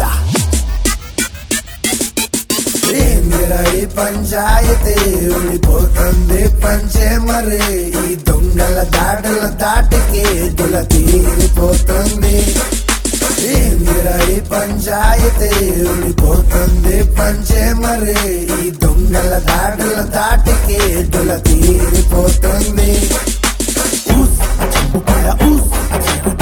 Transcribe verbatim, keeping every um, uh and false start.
ఈ పంచాయతీ ఊడిపోతుంది పంచే మరి ఈ దొంగల దాడుల దాటికి దుల తీరిపోతుంది ఈ పంచాయతీ ఊడిపోతుంది పంచే మరి ఈ దొంగల దాడుల దాటికి దుల తీరిపోతుంది ఊస్ అచంపుకాయ ఊస్